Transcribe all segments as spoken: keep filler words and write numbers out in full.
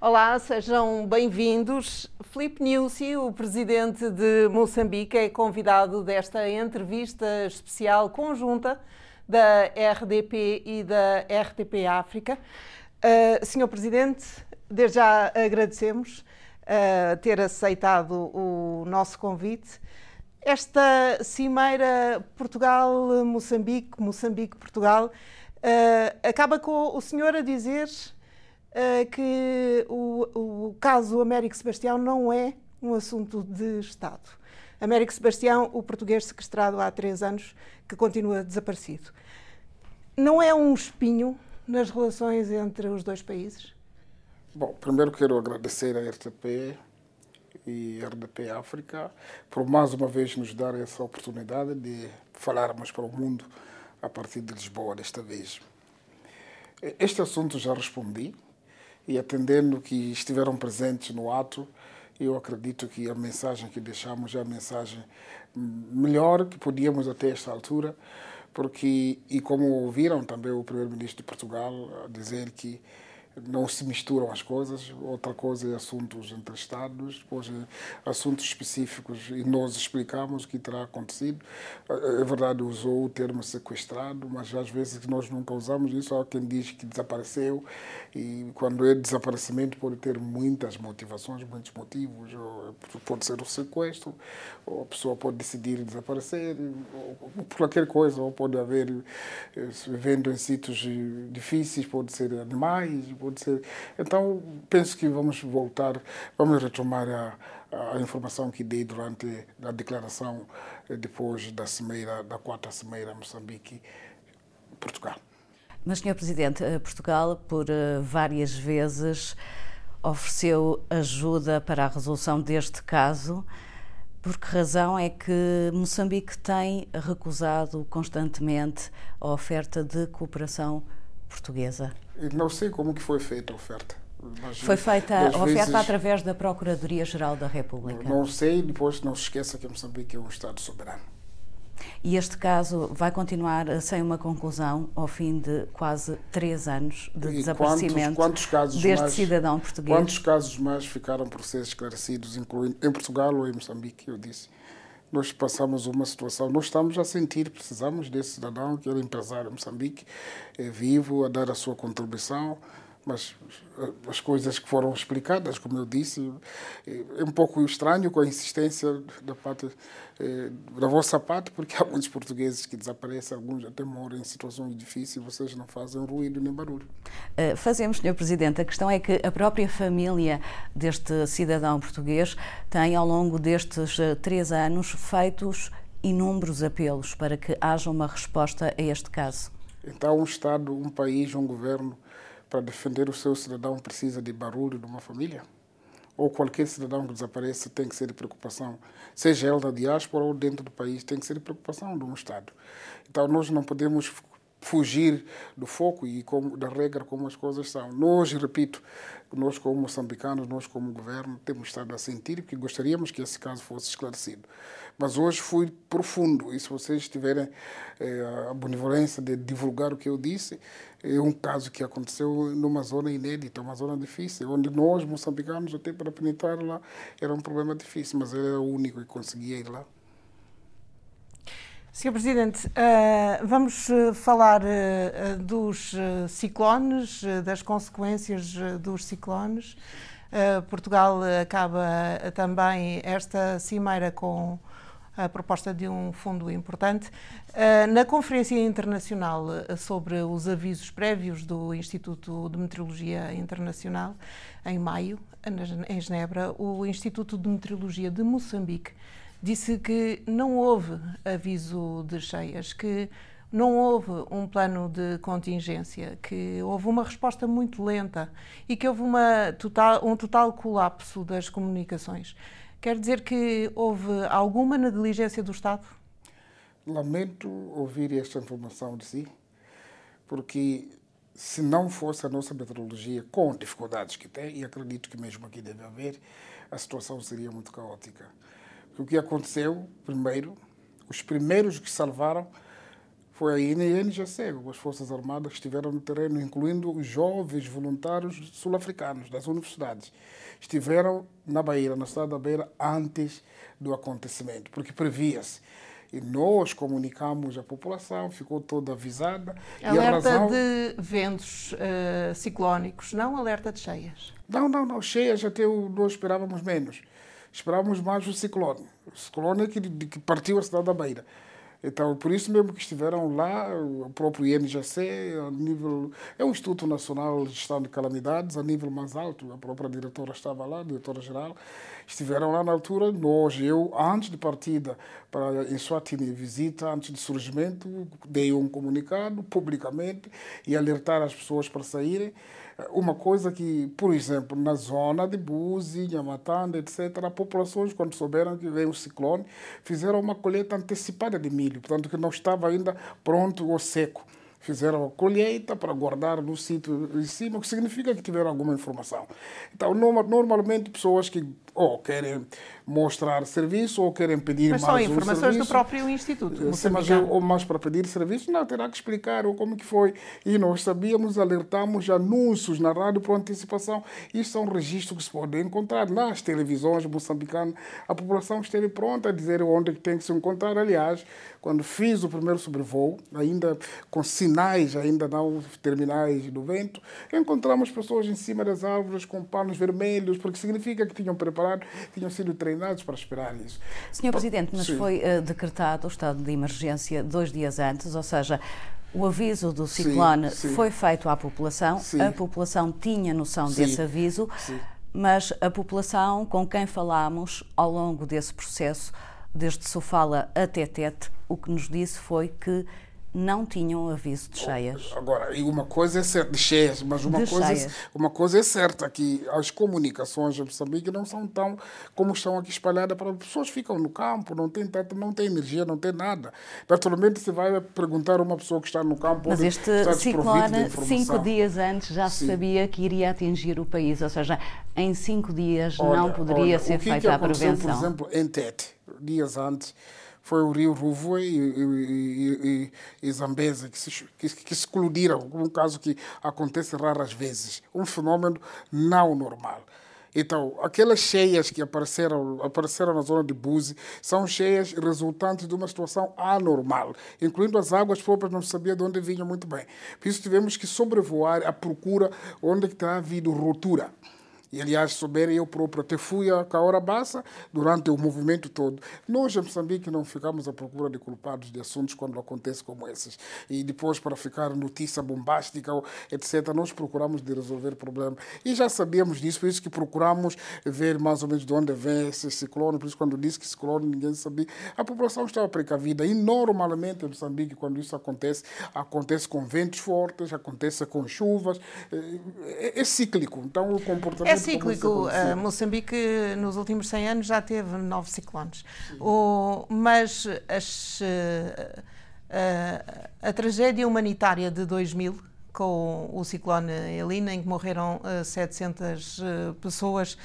Olá, sejam bem-vindos. Filipe Nyusi, o presidente de Moçambique, é convidado desta entrevista especial conjunta da R D P e da R T P África. Uh, senhor Presidente, desde já agradecemos uh, ter aceitado o nosso convite. Esta cimeira Portugal-Moçambique, Moçambique-Portugal, uh, acaba com o senhor a dizer uh, que o, o caso Américo Sebastião não é um assunto de Estado. Américo Sebastião, o português sequestrado há três anos, que continua desaparecido. Não é um espinho nas relações entre os dois países? Bom, primeiro quero agradecer à R T P e R D P África por mais uma vez nos dar essa oportunidade de falarmos para o mundo a partir de Lisboa desta vez. Este assunto já respondi e atendendo que estiveram presentes no ato, eu acredito que a mensagem que deixamos é a mensagem melhor que podíamos até esta altura, porque, e como ouviram também o primeiro-ministro de Portugal a dizer que não se misturam as coisas, outra coisa é assuntos entre Estados, depois é assuntos específicos e nós explicamos o que terá acontecido. É verdade, usou o termo sequestrado, mas às vezes nós nunca usamos isso, há quem diz que desapareceu e quando é desaparecimento pode ter muitas motivações, muitos motivos, pode ser o sequestro, ou a pessoa pode decidir desaparecer, ou por qualquer coisa, ou pode haver, vivendo em sítios difíceis, pode ser animais, pode ser. Então, penso que vamos voltar, vamos retomar a, a informação que dei durante a declaração depois da cimeira, da quarta cimeira Moçambique-Portugal. Mas, senhor Presidente, Portugal, por várias vezes, ofereceu ajuda para a resolução deste caso. Por que razão é que Moçambique tem recusado constantemente a oferta de cooperação portuguesa? Não sei como que foi feita a oferta. Mas, foi feita a oferta vezes, através da Procuradoria-Geral da República. Não sei, depois não se esqueça que Moçambique é um Estado soberano. E este caso vai continuar sem uma conclusão ao fim de quase três anos de e desaparecimento quantos, quantos casos deste mais, cidadão português? Quantos casos mais ficaram por ser esclarecidos, incluindo em Portugal ou em Moçambique, eu disse. Nós passamos uma situação, nós estamos a sentir, precisamos desse cidadão que era empresário em Moçambique, é vivo, a dar a sua contribuição, mas as coisas que foram explicadas, como eu disse, é um pouco estranho com a insistência da parte, da vossa parte, porque há muitos portugueses que desaparecem, alguns até moram em situações difíceis e vocês não fazem ruído nem barulho. Fazemos, senhor Presidente. A questão é que a própria família deste cidadão português tem, ao longo destes três anos, feitos inúmeros apelos para que haja uma resposta a este caso. Então, um Estado, um país, um governo, para defender o seu cidadão precisa de barulho de uma família? Ou qualquer cidadão que desapareça tem que ser de preocupação, seja ele da diáspora ou dentro do país, tem que ser de preocupação de um Estado. Então nós não podemos fugir do foco e como, da regra como as coisas são. Nós, repito, nós como moçambicanos, nós como governo, temos estado a sentir que gostaríamos que esse caso fosse esclarecido. Mas hoje fui profundo e se vocês tiverem eh, a benevolência de divulgar o que eu disse, é um caso que aconteceu numa zona inédita, uma zona difícil, onde nós, moçambicanos, até para penetrar lá, era um problema difícil, mas ele era o único que conseguia ir lá. senhor Presidente, vamos falar dos ciclones, das consequências dos ciclones. Portugal acaba também esta cimeira com a proposta de um fundo importante. Na Conferência Internacional sobre os avisos prévios do Instituto de Meteorologia Internacional, em maio, em Genebra, o Instituto de Meteorologia de Moçambique disse que não houve aviso de cheias, que não houve um plano de contingência, que houve uma resposta muito lenta e que houve uma total, um total colapso das comunicações. Quer dizer que houve alguma negligência do Estado? Lamento ouvir esta informação de si, porque se não fosse a nossa meteorologia, com dificuldades que tem, e acredito que mesmo aqui deve haver, a situação seria muito caótica. O que aconteceu, primeiro, os primeiros que salvaram Foi a I N G C, as Forças Armadas que estiveram no terreno, incluindo os jovens voluntários sul-africanos das universidades. Estiveram na Beira, na cidade da Beira, antes do acontecimento, porque previa-se. E nós comunicamos a população, ficou toda avisada. Alerta e a razão... de ventos uh, ciclónicos, não alerta de cheias? Não, não, não. Cheias até nós esperávamos menos. Esperávamos mais o ciclone. O ciclone é que, que partiu a cidade da Beira. Então, por isso mesmo que estiveram lá, o próprio I N G C, a nível, é o Instituto Nacional de Gestão de Calamidades, a nível mais alto, a própria diretora estava lá, a diretora-geral, estiveram lá na altura, nós, eu, antes de partida para em Swatini, visita, antes de surgimento, dei um comunicado publicamente e alertar as pessoas para saírem. Uma coisa que, por exemplo, na zona de Buzi, Nhamatanda, etcétera, as populações, quando souberam que veio o ciclone, fizeram uma colheita antecipada de milho, portanto, que não estava ainda pronto ou seco. Fizeram a colheita para guardar no sítio em cima, o que significa que tiveram alguma informação. Então, normalmente, pessoas que ou querem mostrar serviço ou querem pedir mas mais um serviço. Mas são informações do próprio Instituto. Sim, mas ou mais para pedir serviço, não, terá que explicar ou como que foi. E nós sabíamos, alertamos anúncios na rádio por antecipação. Isso são registros que se podem encontrar nas televisões moçambicanas. A população esteve pronta a dizer onde tem que se encontrar. Aliás, quando fiz o primeiro sobrevoo, ainda com sinais, ainda não terminais do vento, encontramos pessoas em cima das árvores com panos vermelhos, porque significa que tinham preparado, tinham sido treinados para esperar isso. senhor Presidente, mas Sim. foi uh, decretado o estado de emergência dois dias antes, ou seja, o aviso do ciclone sim, sim. foi feito à população, Sim. a população tinha noção Sim. desse aviso, Sim. mas a população com quem falámos ao longo desse processo, desde Sofala até Tete, o que nos disse foi que não tinham aviso de cheias. Agora, e uma coisa é certa, de cheias, mas uma, De coisa, cheias. É, uma coisa é certa, que as comunicações em Moçambique não são tão como estão aqui espalhadas, para as pessoas ficam no campo, não tem tanto, não tem energia, não tem nada. Naturalmente, você vai perguntar a uma pessoa que está no campo, mas este ciclone, cinco dias antes, já se Sim. sabia que iria atingir o país, ou seja, em cinco dias Olha, não poderia olha, ser o que feita que a aconteceu, prevenção. por exemplo, em Tete, dias antes, foi o rio Ruvue e, e, e, e Zambeze que se, que, que se colidiram, um caso que acontece raras vezes, um fenômeno não normal. Então, aquelas cheias que apareceram, apareceram na zona de Buzi são cheias resultantes de uma situação anormal, incluindo as águas próprias, não se sabia de onde vinham muito bem. Por isso tivemos que sobrevoar a procura onde terá havido ruptura. E, aliás, souberem, eu próprio até fui a Caora Bassa durante o movimento todo. Nós, em Moçambique, não ficamos à procura de culpados de assuntos quando acontecem como esses. E depois, para ficar notícia bombástica, etcétera, nós procuramos de resolver problemas. E já sabíamos disso, por isso que procuramos ver mais ou menos de onde vem esse ciclone. Por isso, quando disse que ciclone, ninguém sabia. A população estava precavida. E, normalmente, em Moçambique, quando isso acontece, acontece com ventos fortes, acontece com chuvas. É, é cíclico. Então, o comportamento... É cíclico. Uh, Moçambique, nos últimos cem anos, já teve nove ciclones. O, mas as, uh, uh, a tragédia humanitária de dois mil, com o ciclone Elina, em que morreram uh, setecentas uh, pessoas,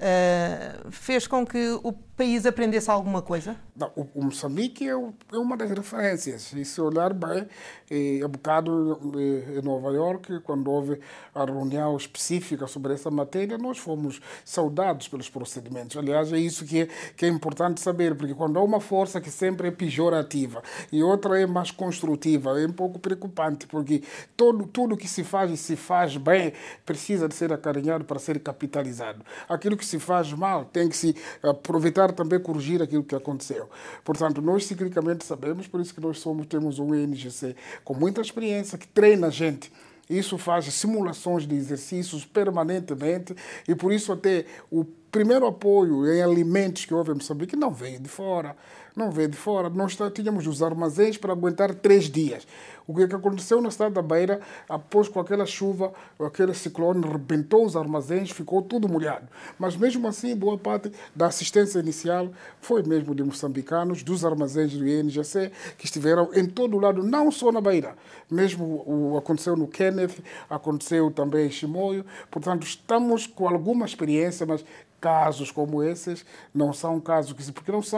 uh, fez com que o país aprendesse alguma coisa? Não, o, o Moçambique é, o, é uma das referências. E se olhar bem, é, há bocado em Nova Iorque, quando houve a reunião específica sobre essa matéria, nós fomos saudados pelos procedimentos. Aliás, é isso que é, que é importante saber, porque quando há uma força que sempre é pejorativa e outra é mais construtiva, é um pouco preocupante, porque todo, tudo que se faz e se faz bem precisa de ser acarinhado para ser capitalizado. Aquilo que se faz mal tem que se aproveitar também corrigir aquilo que aconteceu. Portanto, nós ciclicamente sabemos, por isso que nós somos, temos um I N G C com muita experiência, que treina a gente. Isso faz simulações de exercícios permanentemente e por isso até o primeiro apoio em alimentos que houve em Moçambique não veio de fora. Não veio de fora. Nós tínhamos os armazéns para aguentar três dias. O que aconteceu na cidade da Beira, após com aquela chuva, aquele ciclone, rebentou os armazéns, ficou tudo molhado. Mas mesmo assim, boa parte da assistência inicial foi mesmo de moçambicanos, dos armazéns do I N G C, que estiveram em todo o lado, não só na Beira. Mesmo o, aconteceu no Kenneth, aconteceu também em Chimoio. Portanto, estamos com alguma experiência, mas casos como esses não são casos que porque não são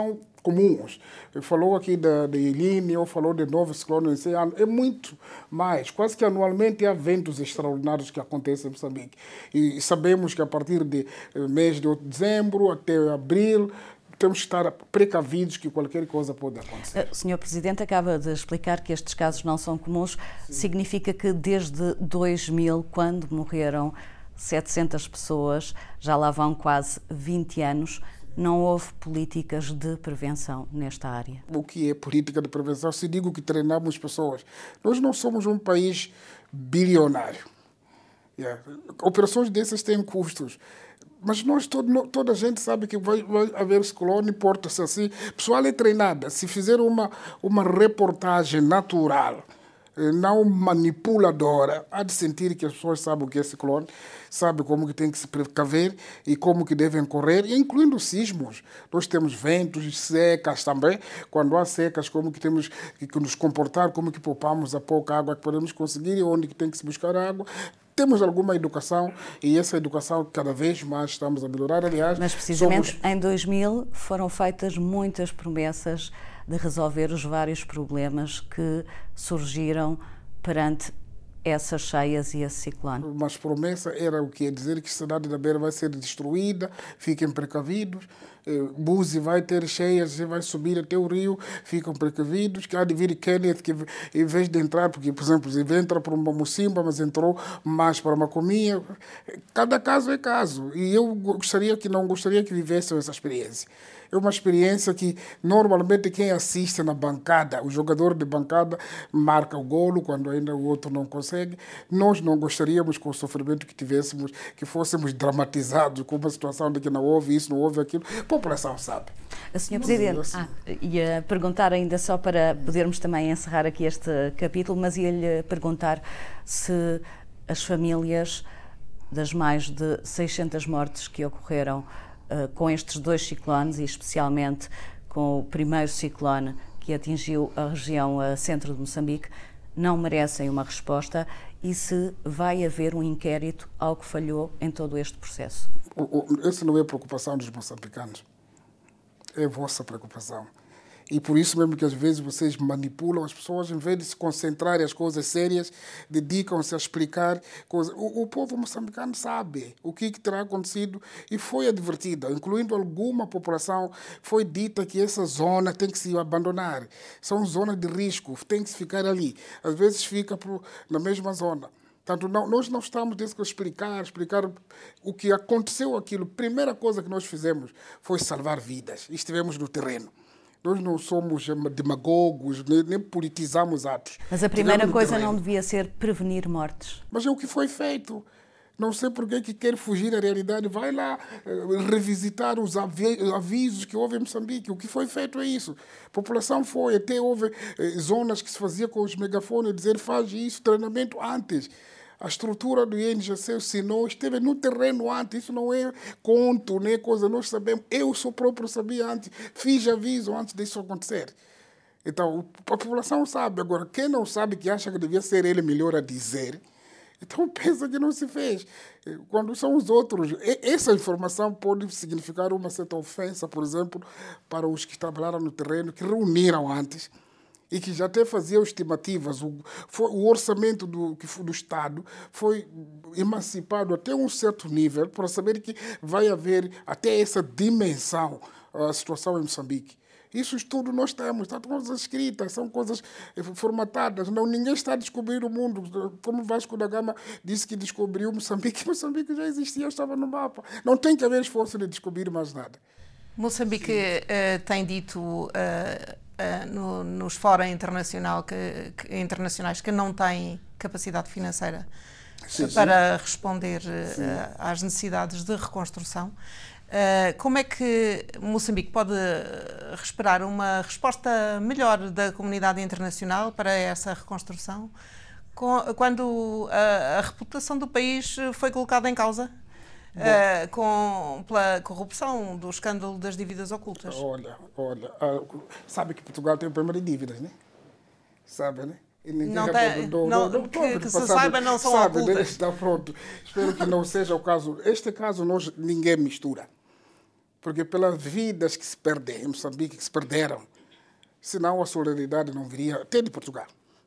comuns. Falou aqui da, de Eline, ou falou de novo ciclone esse ano. É muito mais. Quase que anualmente há eventos extraordinários que acontecem em Moçambique. E sabemos que a partir de mês de dezembro até abril, temos que estar precavidos que qualquer coisa pode acontecer. O senhor Presidente acaba de explicar que estes casos não são comuns. Sim. Significa que desde dois mil, quando morreram setecentas pessoas, já lá vão quase vinte anos, não houve políticas de prevenção nesta área. O que é política de prevenção? Se digo que treinamos pessoas. Nós não somos um país bilionário. Yeah. Operações dessas têm custos. Mas nós, todo, toda a gente sabe que vai, vai haver ciclone, porta-se assim. O pessoal é treinado. Se fizer uma, uma reportagem natural, não manipuladora, há de sentir que as pessoas sabem o que é ciclone, sabem como que tem que se precaver e como que devem correr, incluindo sismos. Nós temos ventos, secas também. Quando há secas, como que temos que nos comportar, como que poupamos a pouca água que podemos conseguir e onde que tem que se buscar água. Temos alguma educação e essa educação cada vez mais estamos a melhorar. Aliás, mas precisamente somos... em dois mil foram feitas muitas promessas de resolver os vários problemas que surgiram perante essas cheias e esse ciclone. Mas promessa era o que? Dizer que a cidade da Beira vai ser destruída, fiquem precavidos. Buzi vai ter cheias e vai subir até o rio, ficam precavidos, que há de vir Kenneth, que em vez de entrar, porque, por exemplo, ele entra para uma Mocimba, mas entrou mais para uma Comia. Cada caso é caso. E eu gostaria que não gostaria que vivessem essa experiência. É uma experiência que, normalmente, quem assiste na bancada, o jogador de bancada marca o golo quando ainda o outro não consegue. Nós não gostaríamos, com o sofrimento que tivéssemos, que fôssemos dramatizados com uma situação de que não houve isso, não houve aquilo. A população sabe. senhor Presidente, assim. ah, ia perguntar ainda só para podermos também encerrar aqui este capítulo, mas ia-lhe perguntar se as famílias das mais de seiscentas mortes que ocorreram uh, com estes dois ciclones, e especialmente com o primeiro ciclone que atingiu a região uh, centro de Moçambique, não merecem uma resposta e se vai haver um inquérito ao que falhou em todo este processo. Essa não é a preocupação dos moçambicanos, é a vossa preocupação. E por isso mesmo que às vezes vocês manipulam as pessoas, em vez de se concentrarem nas coisas sérias, dedicam-se a explicar coisas. O, o povo moçambicano sabe o que, que terá acontecido e foi advertida, incluindo alguma população, foi dita que essa zona tem que se abandonar. São zonas de risco, tem que se ficar ali. Às vezes fica pro, na mesma zona. Portanto, não, nós não estamos a explicar, explicar o que aconteceu aquilo. A primeira coisa que nós fizemos foi salvar vidas. E estivemos no terreno. Nós não somos demagogos, nem, nem politizamos atos. Mas a primeira coisa não devia ser prevenir mortes. Mas é o que foi feito. Não sei por que quer fugir da realidade. Vai lá uh, revisitar os avisos que houve em Moçambique. O que foi feito é isso. A população foi, até houve uh, zonas que se fazia com os megafones, dizer faz isso, treinamento antes. A estrutura do I N G C, se não esteve no terreno antes, isso não é conto, nem coisa, nós sabemos. Eu sou próprio sabia antes, fiz aviso antes disso acontecer. Então, a população sabe. Agora, quem não sabe, que acha que devia ser ele melhor a dizer, então pensa que não se fez. Quando são os outros, essa informação pode significar uma certa ofensa, por exemplo, para os que trabalharam no terreno, que reuniram antes, e que já até faziam estimativas. O, foi, o orçamento do, do Estado foi emancipado até um certo nível para saber que vai haver até essa dimensão a situação em Moçambique. Isso tudo nós temos, está coisas escritas, são coisas formatadas. Não, ninguém está a descobrir o mundo. Como Vasco da Gama disse que descobriu Moçambique, Moçambique já existia, estava no mapa. Não tem que haver esforço de descobrir mais nada. Moçambique uh, tem dito uh, uh, no, nos fóruns internacional que, que, internacionais que não tem capacidade financeira sim, para sim. responder uh, às necessidades de reconstrução. Uh, como é que Moçambique pode esperar uma resposta melhor da comunidade internacional para essa reconstrução com, quando a, a reputação do país foi colocada em causa? Uh, com, pela corrupção do escândalo das dívidas ocultas. Olha, olha, uh, sabe que Portugal tem um problema de dívidas, né? Sabe, né? E não tem, não, não, não, que, que, que se saiba não são sabe, ocultas. Né? Está pronto. Espero que não seja o caso. Este caso nós, ninguém mistura. porque pelas vidas que se perdem em Moçambique, que se perderam, senão a solidariedade não viria até de Portugal.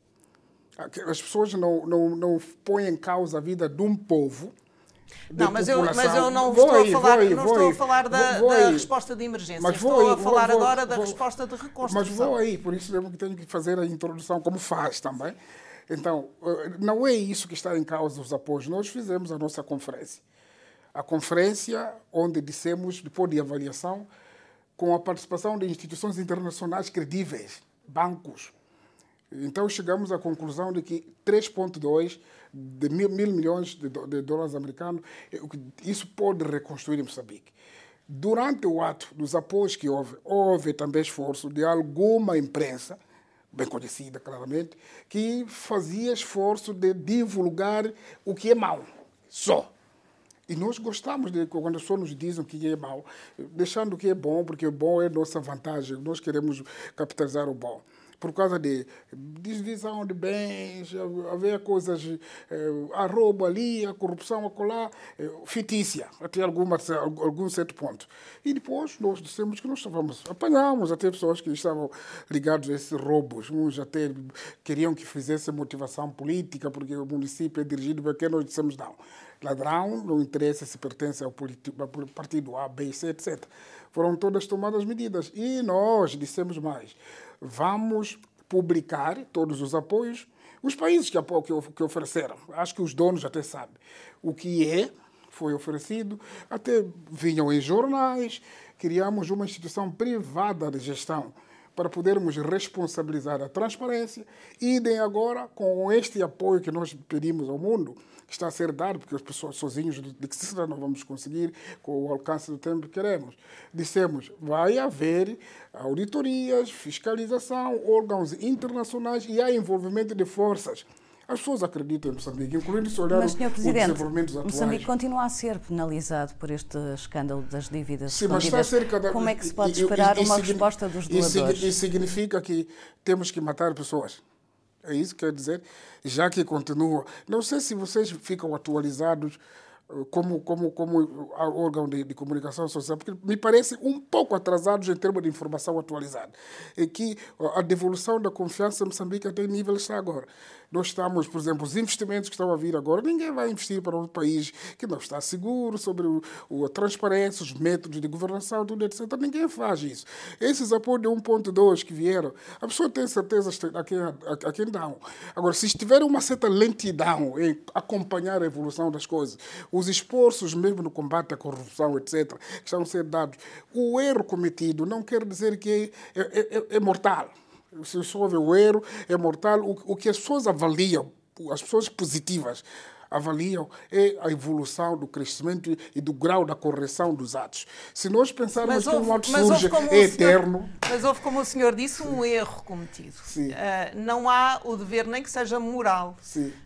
As pessoas não, não, não põem em causa a vida de um povo. Não, mas eu, população. mas eu não vou estou aí, a falar, aí, não estou aí, a falar da, vou, vou da resposta de emergência. Mas estou vou a aí, falar vou, agora da vou, resposta de reconstrução. Mas vou aí, por isso eu tenho que fazer a introdução como faz também. Então, não é isso que está em causa os apoios. Nós fizemos a nossa conferência. A conferência onde dissemos, depois de avaliação, com a participação de instituições internacionais credíveis, bancos. Então, chegamos à conclusão de que três vírgula dois de mil, mil milhões de, de dólares americanos, isso pode reconstruir Moçambique. Durante o ato dos apoios que houve, houve também esforço de alguma imprensa, bem conhecida claramente, que fazia esforço de divulgar o que é mau, só. E nós gostamos de quando as pessoas nos dizem o que é mau, deixando o que é bom, porque o bom é nossa vantagem, nós queremos capitalizar o bom. Por causa de divisão de bens, haver coisas, eh, a roubo ali, a corrupção acolá, eh, fictícia, até alguma, algum certo ponto. E depois nós dissemos que nós estávamos, apanhámos até pessoas que estavam ligadas a esses roubos. Uns até queriam que fizesse motivação política, porque o município é dirigido por quem nós dissemos não. Ladrão, não interessa se pertence ao partido A, B, C, etcétera. Foram todas tomadas medidas. E nós dissemos mais. Vamos publicar todos os apoios, os países que, que ofereceram. Acho que os donos até sabem o que é, foi oferecido, até vinham em jornais, criamos uma instituição privada de gestão para podermos responsabilizar a transparência. Idem agora com este apoio que nós pedimos ao mundo, que está a ser dado, porque as pessoas sozinhos de que será não vamos conseguir com o alcance do tempo que queremos. Dissemos, vai haver auditorias, fiscalização, órgãos internacionais e há envolvimento de forças. As pessoas acreditam em Moçambique, incluindo se olhar Mas, senhor Presidente, os desenvolvimentos atuais. Moçambique continua a ser penalizado por este escândalo das dívidas Sim, mas está a ser cada... Como é que se pode esperar e, e, uma resposta dos doadores? Isso significa que temos que matar pessoas. É isso que quer dizer, já que continua. Não sei se vocês ficam atualizados como, como, como órgão de, de comunicação social, porque me parece um pouco atrasados em termos de informação atualizada. É que a devolução da confiança em Moçambique até nível está agora. Nós estamos, por exemplo, os investimentos que estão a vir agora, ninguém vai investir para um país que não está seguro sobre o, o, a transparência, os métodos de governação, tudo, etcétera. Ninguém faz isso. Esses apoios de um ponto dois que vieram, a pessoa tem certeza a quem, a, a quem dão. Agora, se estiver uma certa lentidão em acompanhar a evolução das coisas, os esforços mesmo no combate à corrupção, etcétera, que estão a ser dados, o erro cometido não quer dizer que é, é, é, é mortal. Se houve o erro, é mortal. O, o que as pessoas avaliam, as pessoas positivas avaliam, é a evolução do crescimento e do grau da correção dos atos. Se nós pensarmos que um ato surge é eterno... Senhor, mas houve, como o senhor disse, um erro cometido. Sim. Uh, não há o dever, nem que seja moral,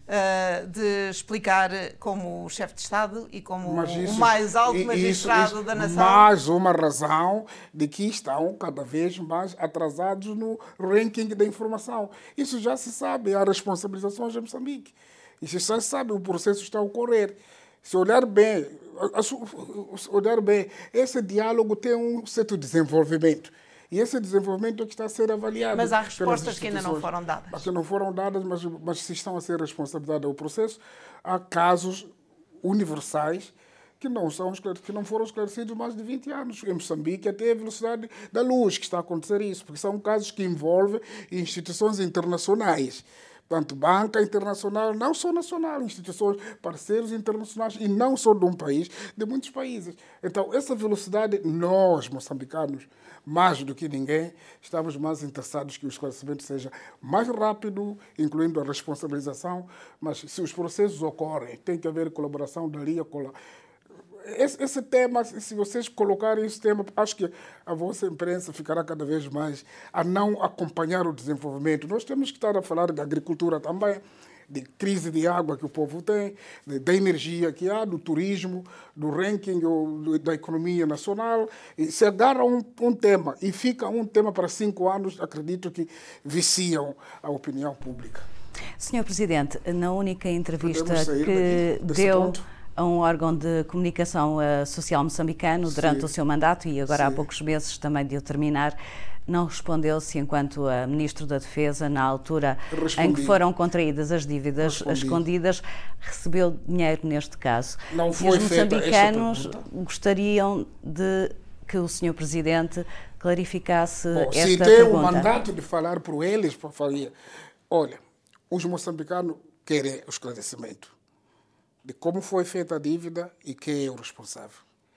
uh, de explicar como o chefe de Estado e como isso, o mais alto magistrado isso, isso, da nação. Mais uma razão de que estão cada vez mais atrasados no ranking da informação. Isso já se sabe, há responsabilizações em Moçambique. E você já sabe, o processo está a ocorrer. Se olhar bem, se olhar bem, esse diálogo tem um certo desenvolvimento. E esse desenvolvimento é que está a ser avaliado. Mas há respostas que ainda não foram dadas. Que não foram dadas, mas, mas se estão a ser responsabilizadas ao processo, há casos universais que não, são, que não foram esclarecidos há mais de vinte anos. Em Moçambique, até a velocidade da luz que está a acontecer isso, porque são casos que envolvem instituições internacionais. Portanto, banca internacional, não só nacional, instituições, parceiros internacionais, e não só de um país, de muitos países. Então, essa velocidade, nós, moçambicanos, mais do que ninguém, estamos mais interessados que o esclarecimento seja mais rápido, incluindo a responsabilização, mas se os processos ocorrem, tem que haver colaboração dali a colar. Esse, esse tema, se vocês colocarem esse tema, acho que a vossa imprensa ficará cada vez mais a não acompanhar o desenvolvimento. Nós temos que estar a falar de agricultura também, de crise de água que o povo tem, de, da energia que há, do turismo, do ranking do, da economia nacional. E se agarra um, um tema e fica um tema para cinco anos, acredito que viciam a opinião pública. senhor Presidente, na única entrevista que deu a um órgão de comunicação uh, social moçambicano durante Sim. o seu mandato e agora Sim. há poucos meses também de o terminar. Não respondeu se, enquanto uh, Ministro da Defesa, na altura Respondi. em que foram contraídas as dívidas Respondi. escondidas, recebeu dinheiro neste caso. Não foi e os moçambicanos gostariam de que o senhor Presidente clarificasse Bom, esta se pergunta. Se tem o mandato de falar por eles, para falar, olha, os moçambicanos querem o esclarecimento de como foi feita a dívida e quem é o responsável.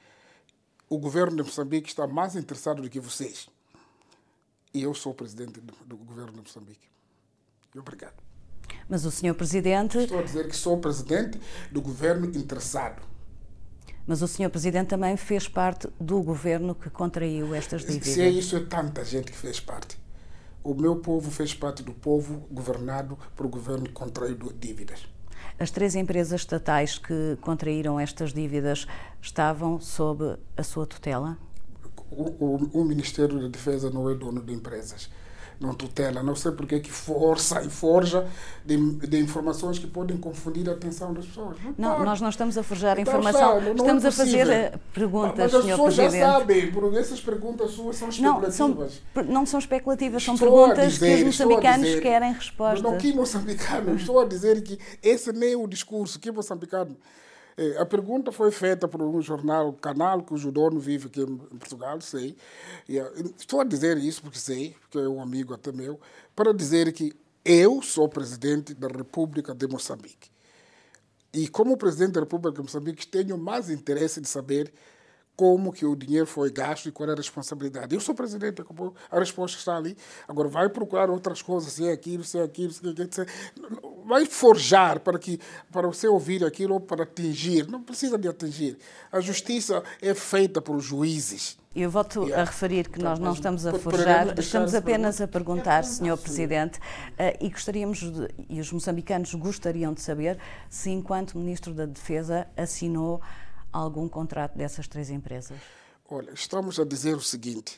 O governo de Moçambique está mais interessado do que vocês. E eu sou o presidente do, do governo de Moçambique. Obrigado. Mas o senhor Presidente... Estou a dizer que sou o presidente do governo interessado. Mas o senhor Presidente também fez parte do governo que contraiu estas dívidas. Se é isso, é tanta gente que fez parte. O meu povo fez parte do povo governado por o governo que contraiu dívidas. As três empresas estatais que contraíram estas dívidas estavam sob a sua tutela? O, o, o Ministério da Defesa não é dono de empresas. Não tutela, não sei porque que força e forja de, de informações que podem confundir a atenção das pessoas. Não, não nós não estamos a forjar então, informação, sabe, estamos é a fazer perguntas, mas senhor Presidente. Mas as pessoas já sabem, porque essas perguntas suas são especulativas. Não, são, não são especulativas, são estou perguntas dizer, que os moçambicanos dizer, querem respostas. Mas não que moçambicano, estou a dizer que esse nem é o discurso, que moçambicano. A pergunta foi feita por um jornal, canal, cujo dono vive aqui em Portugal, sei. E estou a dizer isso porque sei, porque é um amigo até meu, para dizer que eu sou presidente da República de Moçambique. E como presidente da República de Moçambique, tenho mais interesse de saber como que o dinheiro foi gasto e qual é a responsabilidade. Eu sou presidente, a resposta está ali. Agora vai procurar outras coisas, se é aquilo, se é aquilo, se é aquilo. Se é... Vai forjar para, que, para você ouvir aquilo ou para atingir. Não precisa de atingir. A justiça é feita por juízes. Eu volto yeah. a referir que nós não estamos a forjar, estamos apenas a perguntar, senhor Presidente, e gostaríamos, de, e os moçambicanos gostariam de saber se, enquanto Ministro da Defesa, assinou algum contrato dessas três empresas? Olha, estamos a dizer o seguinte.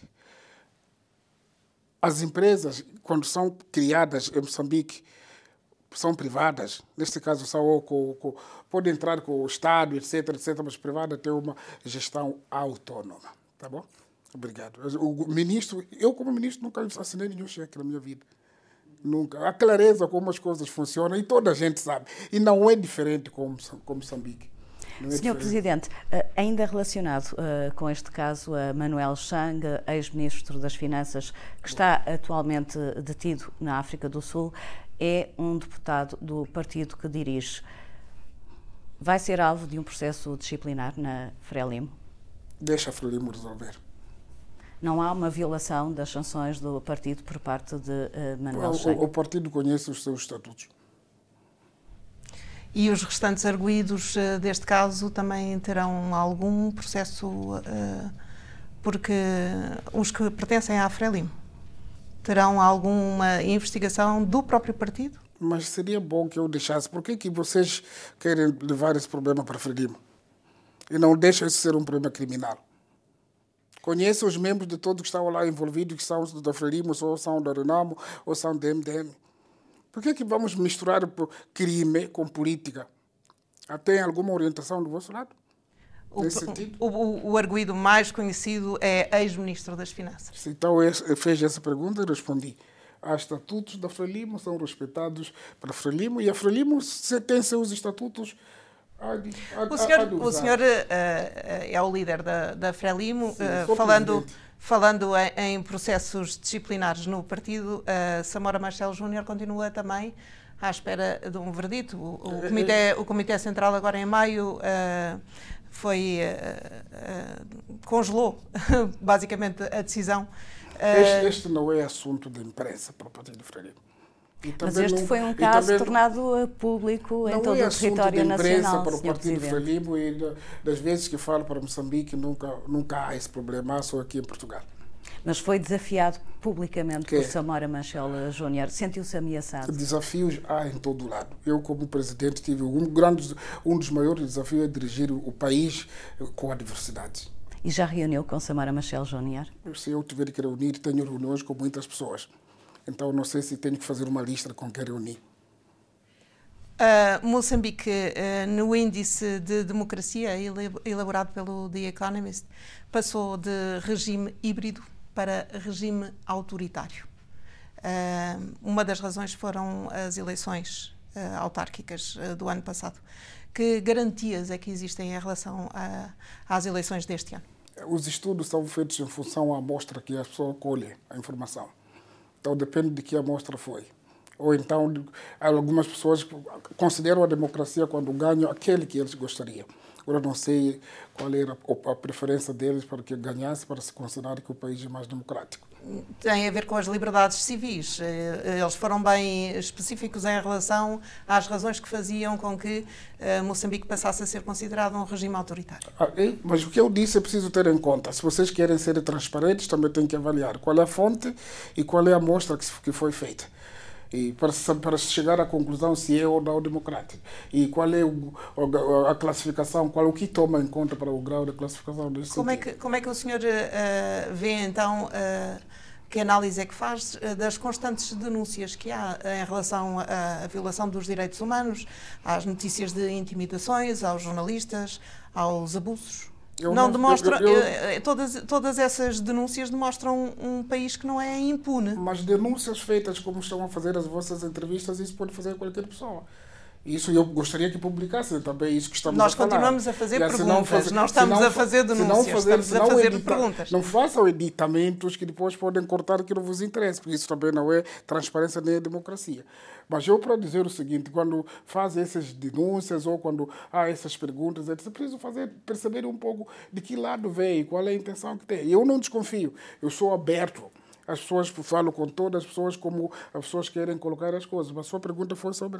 As empresas, quando são criadas em Moçambique, são privadas. Neste caso, são, com, com, pode entrar com o Estado, etc, etc, mas privada tem uma gestão autônoma. Tá bom? Obrigado. O ministro, eu como ministro nunca assinei nenhum cheque na minha vida. Nunca. A clareza como as coisas funcionam e toda a gente sabe. E não é diferente com, com Moçambique. É senhor Presidente, ainda relacionado uh, com este caso, uh, Manuel Chang, ex-ministro das Finanças, que está atualmente detido na África do Sul, é um deputado do partido que dirige. Vai ser alvo de um processo disciplinar na Frelimo? Deixa a Frelimo resolver. Não há uma violação das sanções do partido por parte de uh, Manuel Chang? O, o partido conhece os seus estatutos. E os restantes arguídos uh, deste caso também terão algum processo, uh, porque os que pertencem à Frelimo terão alguma investigação do próprio partido? Mas seria bom que eu deixasse. Por que que vocês querem levar esse problema para a Frelimo? E não deixam isso ser um problema criminal? Conheço os membros de todos que estavam lá envolvidos, que são da Frelimo, ou são da Renamo, ou são da M D M. Por que que vamos misturar crime com política? Tem alguma orientação do vosso lado? O, nesse sentido? O, o, o arguido mais conhecido é ex-ministro das Finanças. Então, eu fez essa pergunta e respondi. Há estatutos da Frelimo, são respeitados para a Frelimo, e a Frelimo tem seus estatutos. A de, a, o senhor, a de o senhor uh, é o líder da, da Frelimo, Sim, uh, falando... Falando em, em processos disciplinares no partido, uh, Samora Machel Júnior continua também à espera de um verdito. O, o, comitê, o Comitê Central, agora em maio, uh, foi, uh, uh, congelou basicamente a decisão. Uh, este, este não é assunto de imprensa para o Partido Frelimo. Mas este não, foi um caso tornado público em todo é o território nacional, para o senhor Partido Presidente. Frelimo, e das vezes que falo para Moçambique nunca, nunca há esse problema, só aqui em Portugal. Mas foi desafiado publicamente que? por Samora Machel Júnior. Sentiu-se ameaçado? Desafios há em todo o lado. Eu, como presidente, tive um, grande, um dos maiores desafios é dirigir o país com a diversidade. E já reuniu com Samora Machel Júnior? Se eu tiver que reunir, tenho reuniões com muitas pessoas. Então, não sei se tenho que fazer uma lista com quem reunir. Uh, Moçambique, uh, no índice de democracia elaborado pelo The Economist, passou de regime híbrido para regime autoritário. Uh, uma das razões foram as eleições uh, autárquicas uh, do ano passado. Que garantias é que existem em relação a, às eleições deste ano? Os estudos são feitos em função à amostra que a pessoa colhe a informação. Então depende de que amostra foi. Ou então, algumas pessoas consideram a democracia quando ganham aquele que eles gostariam. Agora não sei qual era a preferência deles para que ganhasse, para se considerar que o país é mais democrático. Tem a ver com as liberdades civis. Eles foram bem específicos em relação às razões que faziam com que Moçambique passasse a ser considerado um regime autoritário. Ah, mas o que eu disse é preciso ter em conta. Se vocês querem ser transparentes, também têm que avaliar qual é a fonte e qual é a amostra que foi feita. E para, para chegar à conclusão se é ou não democrático. E qual é o, a classificação, qual é o que toma em conta para o grau de classificação desse como é que Como é que o senhor uh, vê, então, uh, que análise é que faz uh, das constantes denúncias que há em relação à violação dos direitos humanos, às notícias de intimidações, aos jornalistas, aos abusos? Eu não, não demonstra, eu, eu, todas, todas essas denúncias demonstram um, um país que não é impune. Mas denúncias feitas como estão a fazer as vossas entrevistas, isso pode fazer qualquer pessoa. Isso eu gostaria que publicassem também, isso que estamos Nós a falar. Nós continuamos a fazer é, perguntas, não, fazer, não estamos não, a fazer denúncias, fazer, estamos a fazer edita, perguntas. Não façam editamentos que depois podem cortar aquilo que vos interessa, porque isso também não é transparência nem é democracia. Mas eu, para dizer o seguinte, quando fazem essas denúncias ou quando há essas perguntas, é preciso fazer, perceber um pouco de que lado vem, qual é a intenção que tem. Eu não desconfio, eu sou aberto. As pessoas falam com todas as pessoas como as pessoas querem colocar as coisas. Mas a sua pergunta foi sobre...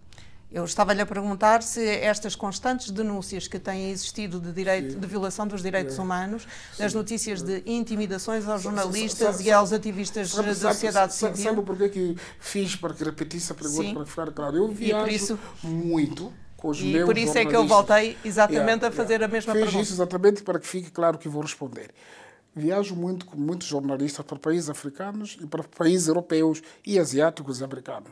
Eu estava-lhe a perguntar se estas constantes denúncias que têm existido de, direito, de violação dos direitos é. humanos, Sim. das notícias de intimidações aos jornalistas sabe, sabe, e aos ativistas sabe, da sociedade sabe, civil... Sabe porquê que fiz para que repetisse a pergunta, Sim. para ficar claro? Eu viajo isso, muito com os e meus por isso é que eu voltei exatamente yeah, a fazer yeah. a mesma Fiz pergunta. Fiz isso exatamente para que fique claro que vou responder. Viajo muito com muitos jornalistas para países africanos e para países europeus e asiáticos e americanos.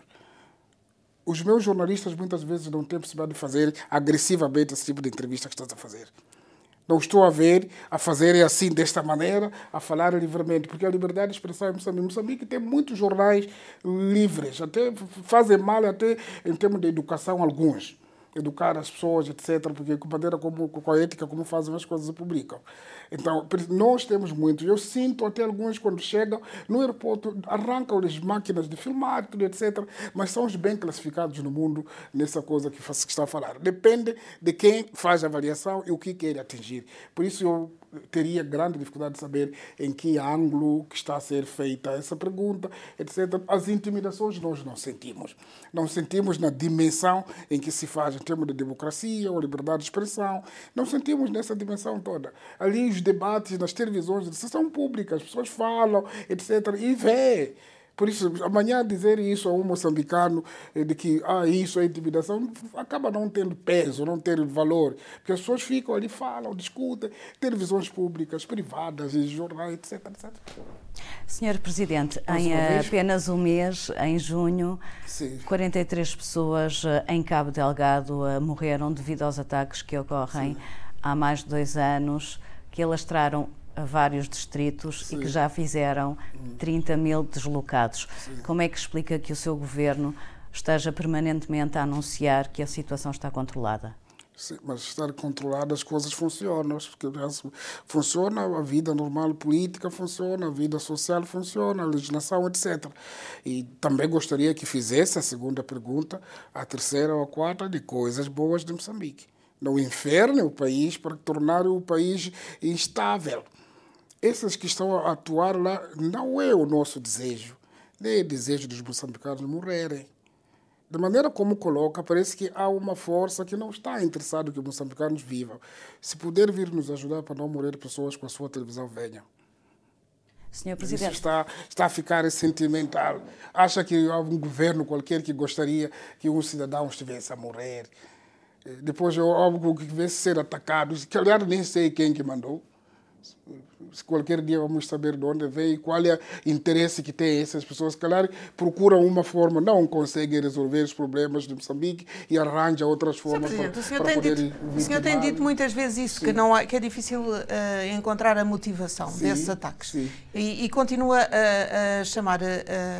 Os meus jornalistas muitas vezes não têm possibilidade de fazer agressivamente esse tipo de entrevista que estás a fazer. Não estou a ver a fazer assim, desta maneira, a falar livremente, porque a liberdade de expressão em Moçambique, Moçambique tem muitos jornais livres, até fazem mal até em termos de educação alguns. Educar as pessoas, etcétera, porque com a maneira como, com a ética, como fazem as coisas e publicam. Então, nós temos muitos. Eu sinto até alguns, quando chegam no aeroporto, arrancam-lhes máquinas de filmar, tudo, etcétera. Mas são os bem classificados no mundo nessa coisa que, que está a falar. Depende de quem faz a avaliação e o que quer atingir. Por isso, eu teria grande dificuldade de saber em que ângulo que está a ser feita essa pergunta, etcétera. As intimidações nós não sentimos. Não sentimos na dimensão em que se faz em termos de democracia ou liberdade de expressão. Não sentimos nessa dimensão toda. Ali os debates nas televisões são públicas, as pessoas falam, etcétera. E vê. Por isso, amanhã dizer isso a um moçambicano de que ah, isso é intimidação, acaba não tendo peso, não tendo valor. Porque as pessoas ficam ali, falam, discutem, televisões públicas, privadas, jornais, etcétera, etcétera. senhor Presidente, em apenas um mês, em junho, Sim. quarenta e três pessoas em Cabo Delgado morreram devido aos ataques que ocorrem Sim. há mais de dois anos, que alastraram a vários distritos Sim. e que já fizeram trinta mil deslocados. Sim. Como é que explica que o seu governo esteja permanentemente a anunciar que a situação está controlada? Sim, mas estar controlada as coisas funcionam. Porque funciona a vida normal política, funciona, a vida social funciona, a legislação, etcétera. E também gostaria que fizesse a segunda pergunta, a terceira ou a quarta, de coisas boas de Moçambique. Não inferne o país para tornar o país instável. Esses que estão a atuar lá não é o nosso desejo, nem é o desejo dos moçambicanos morrerem. De maneira como coloca, parece que há uma força que não está interessada que os moçambicanos vivam. Se puder vir nos ajudar para não morrer pessoas com a sua televisão, venham. senhor Presidente. Isso está, está a ficar sentimental. Acha que há um governo qualquer que gostaria que um cidadão estivesse a morrer. Depois algo que devesse ser atacado, que aliás nem sei quem que mandou. Se qualquer dia vamos saber de onde vem e qual é o interesse que tem essas pessoas. Se calhar procuram uma forma, não conseguem resolver os problemas de Moçambique e arranjam outras formas Senhor para, o senhor para tem poder dito, O senhor tem dito muitas vezes isso, que, não há, que é difícil uh, encontrar a motivação sim, desses ataques. Sim. E, e continua a, a chamar uh,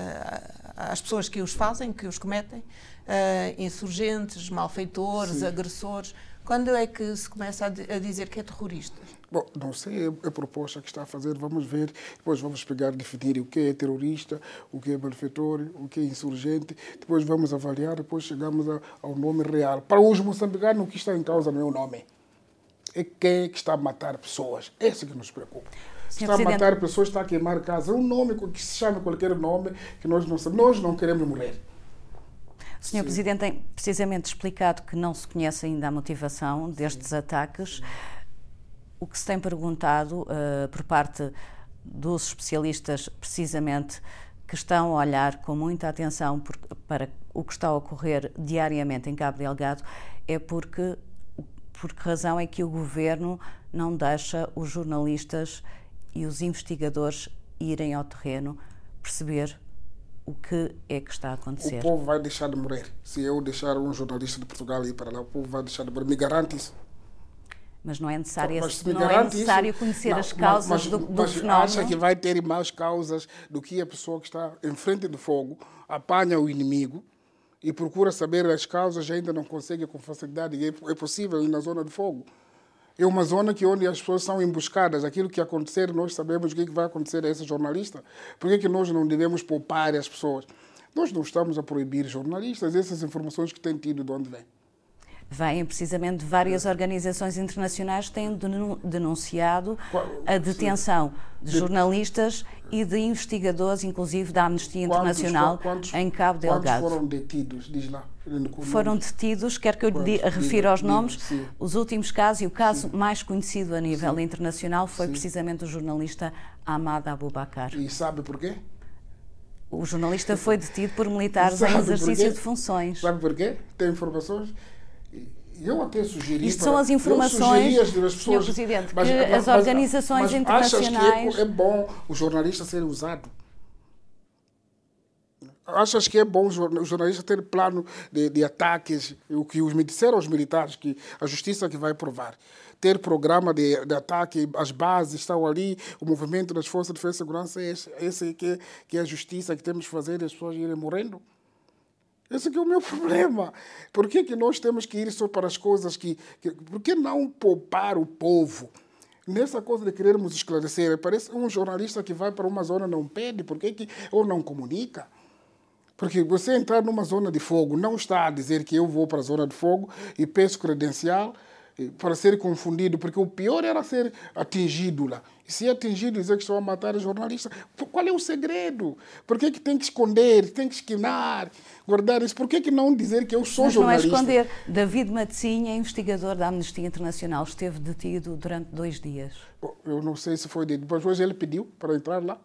as pessoas que os fazem, que os cometem, uh, insurgentes, malfeitores, sim. agressores. Quando é que se começa a dizer que é terrorista? Bom, não sei a proposta que está a fazer, vamos ver, depois vamos pegar e definir o que é terrorista, o que é malfeitor, o que é insurgente, depois vamos avaliar, depois chegamos ao nome real. Para os moçambicanos, o que está em causa não é o nome, é quem é que está a matar pessoas, é isso que nos preocupa. Senhor está Presidente... a matar pessoas, está a queimar casas, um nome que se chame qualquer nome que nós não sabemos, nós não queremos morrer. O senhor Sim. Presidente tem precisamente explicado que não se conhece ainda a motivação destes Sim. ataques. O que se tem perguntado uh, por parte dos especialistas, precisamente, que estão a olhar com muita atenção por, para o que está a ocorrer diariamente em Cabo Delgado, é porque, por que razão é que o governo não deixa os jornalistas e os investigadores irem ao terreno perceber o que é que está a acontecer? O povo vai deixar de morrer. Se eu deixar um jornalista de Portugal ir para lá, o povo vai deixar de morrer. Me garante isso. Mas não é necessário, mas não é necessário isso, conhecer não, as causas mas, do, do mas fenómeno. Acha que vai ter mais causas do que a pessoa que está em frente do fogo, apanha o inimigo e procura saber as causas, ainda não consegue com facilidade. E é possível ir na zona do fogo. É uma zona que onde as pessoas são emboscadas. Aquilo que acontecer, nós sabemos o que vai acontecer a esse jornalista. Por que, que nós não devemos poupar as pessoas? Nós não estamos a proibir jornalistas, essas informações que têm tido de onde vêm. Vêm precisamente várias organizações internacionais que têm denunciado a detenção de jornalistas e de investigadores, inclusive da Amnistia Internacional, quantos, em Cabo Delgado. Quantos foram detidos? Diz lá. Foram detidos, quer que eu lhe refira aos nomes, sim. os últimos casos, e o caso sim. mais conhecido a nível sim. internacional foi sim. precisamente o jornalista Ahmad Abu Bakar. E sabe porquê? O jornalista foi detido por militares em exercício de funções. Sabe porquê? Tem informações? Eu até sugeri... Isto são as informações, as pessoas, senhor Presidente, mas, que mas, as organizações mas, mas internacionais... Achas que é, é bom o jornalista ser usado? Achas que é bom o jornalista ter plano de, de ataques, o que os, me disseram os militares, que a justiça que vai provar? Ter programa de, de ataque, as bases estão ali, o movimento das Forças de Defesa e Segurança, é esse, esse que, que é a justiça que temos de fazer e as pessoas irem morrendo? Esse aqui é o meu problema. Por que, que nós temos que ir só para as coisas que, que... Por que não poupar o povo? Nessa coisa de querermos esclarecer, parece um jornalista que vai para uma zona não pede, por que que ou não comunica? Porque você entrar numa zona de fogo não está a dizer que eu vou para a zona de fogo e peço credencial para ser confundido, porque o pior era ser atingido lá. E se é atingido, dizer que estão a matar jornalistas, qual é o segredo? Por que que tem que esconder, tem que esquinar, guardar isso? Por que que não dizer que eu sou Mas jornalista? Mas não é esconder. David Matesinha, investigador da Amnistia Internacional, esteve detido durante dois dias. Bom, eu não sei se foi detido, mas hoje ele pediu para entrar lá.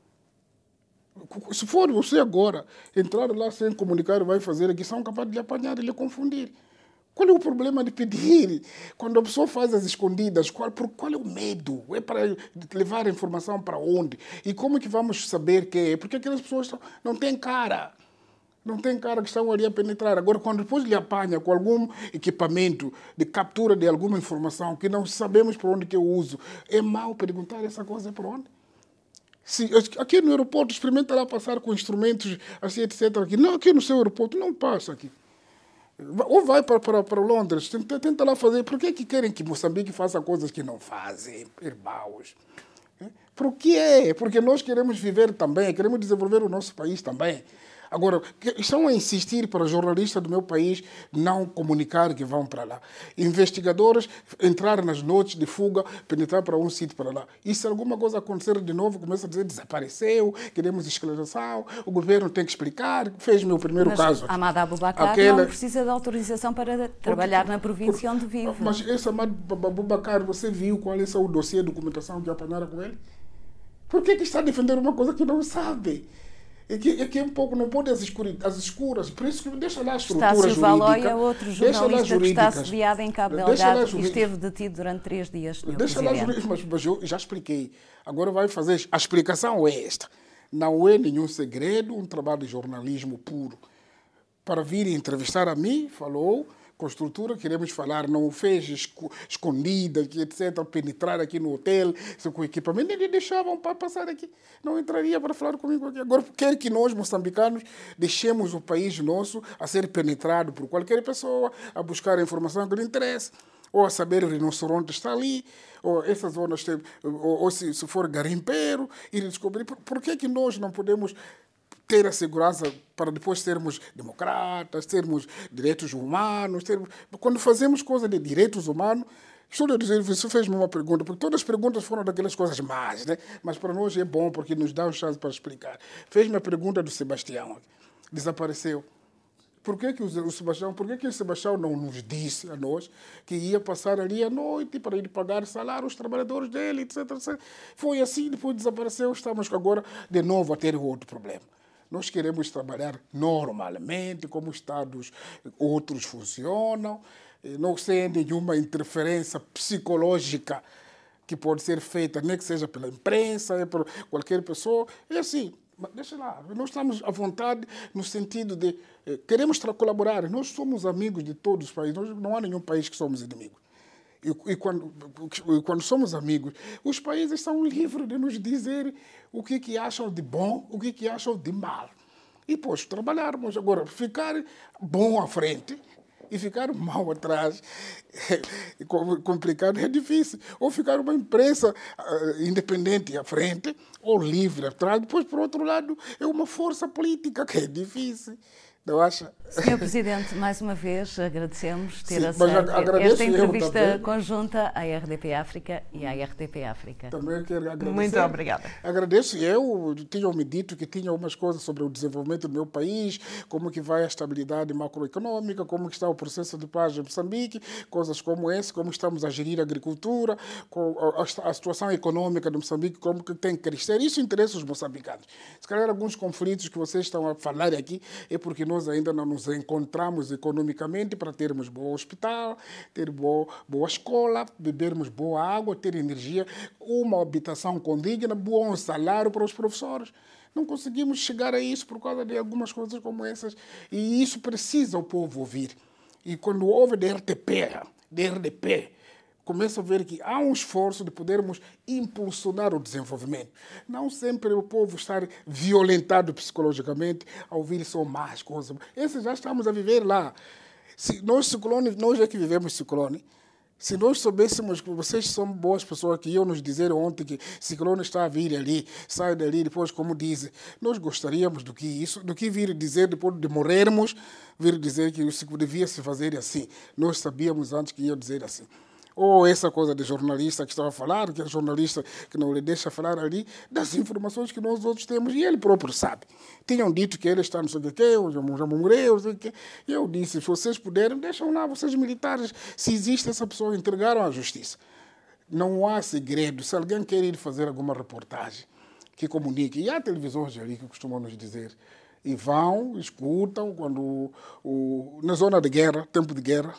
Se for você agora entrar lá sem comunicar, vai fazer aqui, são capazes de lhe apanhar e lhe confundir. Qual é o problema de pedir? Quando a pessoa faz as escondidas, qual, por, qual é o medo? É para levar a informação para onde? E como é que vamos saber que é? Porque aquelas pessoas não, não têm cara. Não têm cara que estão ali a penetrar. Agora, quando depois lhe apanha com algum equipamento de captura de alguma informação que não sabemos por onde que eu uso, é mau perguntar essa coisa por onde? Se, aqui no aeroporto, experimenta lá passar com instrumentos, assim, etcétera. Aqui. Não, aqui no seu aeroporto, não passa aqui. Ou vai para, para, para Londres, tenta, tenta lá fazer. Por que que querem que Moçambique faça coisas que não fazem, irmãos? Por que é? Porque nós queremos viver também, queremos desenvolver o nosso país também. Agora, estão a insistir para jornalistas do meu país não comunicar que vão para lá. Investigadores entrar nas noites de fuga, penetrar para um sítio para lá. E se alguma coisa acontecer de novo, começa a dizer desapareceu, queremos esclareção, o governo tem que explicar. Fez meu primeiro mas caso. Ahmad Abu Bakar Aquela... não precisa de autorização para trabalhar porque, na província porque, onde vive. Mas esse Ahmad Abu Bakar, você viu qual é o dossiê de documentação que apanharam com ele? Por que que está a defender uma coisa que não sabe? É que, é que um pouco não pode as, escuri, as escuras, por isso que deixa lá a estrutura Estácio jurídica. Valoy é outro jornalista que está assediado em Cabo Delgado e esteve detido durante três dias, senhor Deixa lá Presidente. mas, mas eu já expliquei. Agora vai fazer, a explicação é esta. Não é nenhum segredo, um trabalho de jornalismo puro. Para vir entrevistar a mim, falou, com estrutura, queremos falar, não fez esco, escondida, etcétera, penetrar aqui no hotel, com equipamento, eles deixavam para passar aqui, não entraria para falar comigo aqui. Agora, quer que nós, moçambicanos, deixemos o país nosso a ser penetrado por qualquer pessoa, a buscar a informação que lhe interessa, ou a saber o rinoceronte está ali, ou essas zonas, ou, ou se, se for garimpeiro, e descobrir por, por que, que nós não podemos ter a segurança para depois sermos democratas, termos direitos humanos. Termos... Quando fazemos coisas de direitos humanos, estou a dizer, você fez-me uma pergunta, porque todas as perguntas foram daquelas coisas más, né? Mas para nós é bom porque nos dá uma chance para explicar. Fez-me a pergunta do Sebastião, desapareceu. Por que, que o Sebastião, por que, que o Sebastião não nos disse a nós que ia passar ali à noite para ir pagar salário aos trabalhadores dele, etcétera, etcétera. Foi assim, depois desapareceu, estamos agora de novo a ter outro problema. Nós queremos trabalhar normalmente, como estados outros funcionam, não sem nenhuma interferência psicológica que pode ser feita, nem que seja pela imprensa, é por qualquer pessoa. É assim, deixa lá, nós estamos à vontade no sentido de eh, queremos colaborar, nós somos amigos de todos os países, nós, não há nenhum país que somos inimigos. E, e, quando, e quando somos amigos, os países são livres de nos dizer o que, que acham de bom, o que, que acham de mal. E depois trabalharmos. Agora, ficar bom à frente e ficar mal atrás é complicado, é difícil. Ou ficar uma imprensa uh, independente à frente, ou livre atrás. Depois, por outro lado, é uma força política que é difícil. Não acha? senhor Presidente, mais uma vez agradecemos ter Sim, aceito esta entrevista também. conjunta à R D P África e à R T P África. Também quero agradecer. Muito obrigada. Agradeço. Eu tinham-me dito que tinha umas coisas sobre o desenvolvimento do meu país, como que vai a estabilidade macroeconômica, como que está o processo de paz em Moçambique, coisas como essa, como estamos a gerir a agricultura, a, a situação econômica de Moçambique, como que tem que crescer. Isso interessa os moçambicanos. Se calhar alguns conflitos que vocês estão a falar aqui é porque nós ainda não nos encontramos economicamente para termos bom hospital, ter boa, boa escola, bebermos boa água, ter energia, uma habitação condigna, bom salário para os professores. Não conseguimos chegar a isso por causa de algumas coisas como essas. E isso precisa o povo ouvir. E quando houve D R T P, D R D P, começa a ver que há um esforço de podermos impulsionar o desenvolvimento. Não sempre o povo estar violentado psicologicamente a ouvir só más coisas. Esse já estamos a viver lá. Se nós, ciclone, nós é que vivemos ciclone. Se nós soubéssemos que vocês são boas pessoas que iam nos dizer ontem que ciclone está a vir ali, sai dali, depois como dizem, nós gostaríamos do que isso, do que vir dizer depois de morrermos, vir dizer que isso devia se fazer assim. Nós sabíamos antes que ia dizer assim. Ou essa coisa de jornalista que estava a falar, que é jornalista que não lhe deixa falar ali, das informações que nós outros temos, e ele próprio sabe. Tinham dito que ele está não sei o que, eu já morreu, não sei o que. E eu disse, se vocês puderem, deixam lá, vocês militares, se existe essa pessoa, entregaram à justiça. Não há segredo. Se alguém quer ir fazer alguma reportagem, que comunique. E há televisões ali que costumam nos dizer. E vão, escutam, quando o, o, na zona de guerra, tempo de guerra,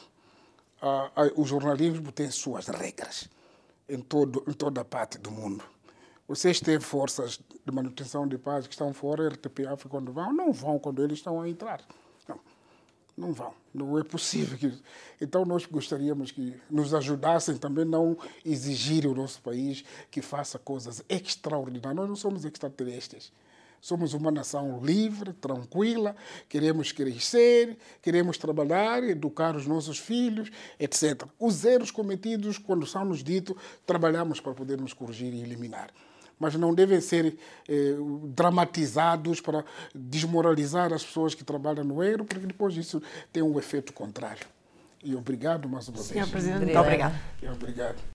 Uh, uh, o jornalismo tem suas regras em, todo, em toda a parte do mundo. Vocês têm forças de manutenção de paz que estão fora, R T P África, quando vão, não vão quando eles estão a entrar. Não, não vão. Não é possível. Que... Então, nós gostaríamos que nos ajudassem também a não exigir o nosso país que faça coisas extraordinárias. Nós não somos extraterrestres. Somos uma nação livre, tranquila, queremos crescer, queremos trabalhar, educar os nossos filhos, etcétera. Os erros cometidos, quando são nos ditos, trabalhamos para podermos corrigir e eliminar. Mas não devem ser eh, dramatizados para desmoralizar as pessoas que trabalham no erro, porque depois isso tem um efeito contrário. E obrigado mais uma vez. senhor Presidente, muito obrigado. Obrigado.